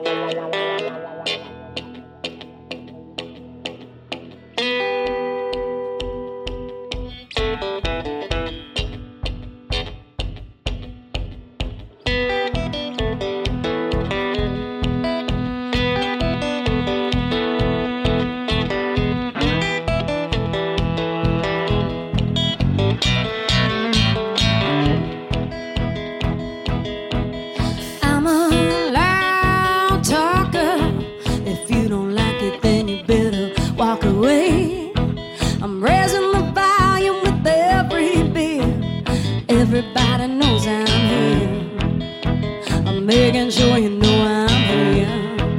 Everybody knows I'm here. I'm making sure you know I'm here.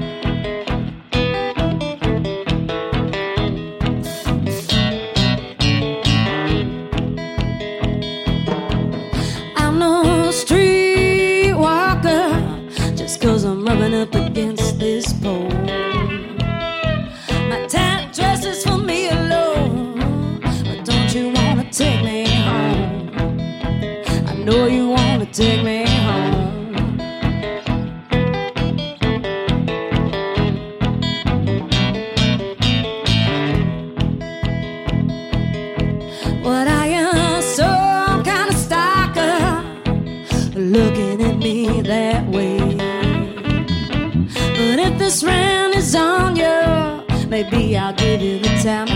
I'm no street walker just 'cause I'm rubbing up against this pole. My tight dress is for me alone, but don't you wanna take me home? I know you wanna take me home. What are you, some kind of stalker, looking at me that way? But if this round is on you, maybe I'll give you the time